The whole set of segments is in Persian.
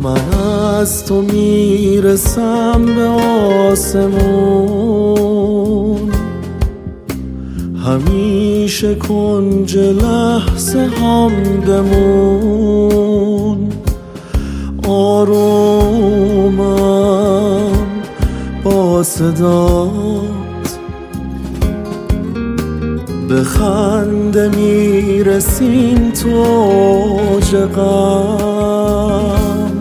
من از تو میرسم به آسمون، همیشه کنج لحظه هم بمون. آرومم با صدات، به خنده میرسیم تو اوج غم.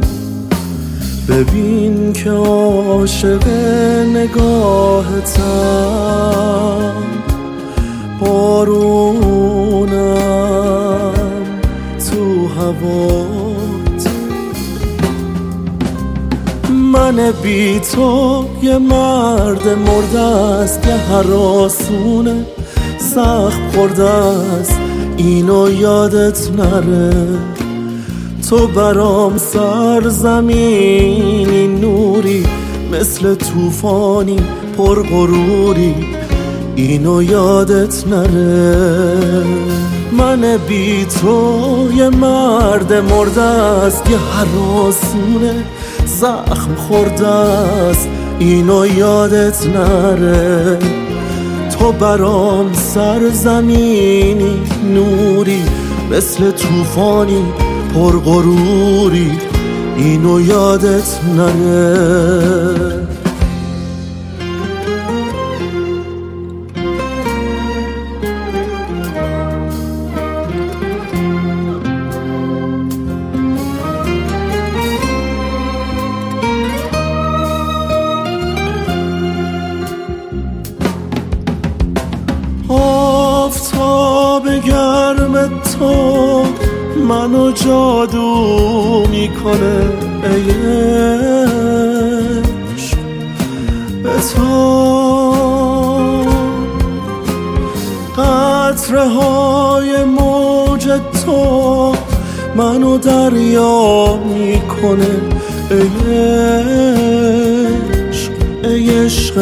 ببین که عاشق نگاهتم، بارونم تو هوات. من بی تو یه مرد مرده است، یه هراسونه سخت خورده است، اینو یادت نره. تو برام سرزمینی نوری، مثل طوفانی پرغروری، اینو یادت نره. من بی تو یه مرد مرده است، یه هراسونه زخم خورده است، اینو یادت نره. تو برام سرزمینی نوری، مثل طوفانی پرغروری، اینو یادت نره. آفتاب گرم تو منو جادو میکنه، ای عشق به تو. قطره های موج تو منو دریا میکنه، ای عشق ای عشق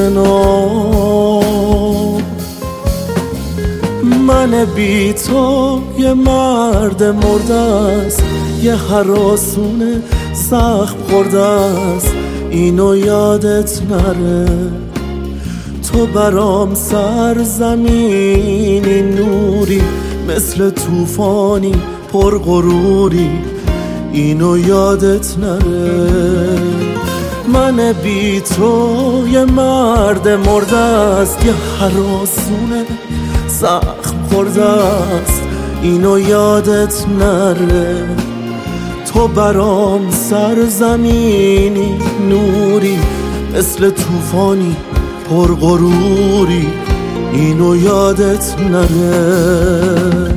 ناب. من بی تو یه مرد مرده است، یه هراسونه سخت خورده است، اینو یادت نره. تو برام سرزمینی نوری، مثل طوفانی پرغروری، اینو یادت نره. من بی تو یه مرد مرده است، یه هراسونه زخم خورده است، اینو یادت نره. تو برام سرزمینی نوری، مثل طوفانی پرغروری، اینو یادت نره.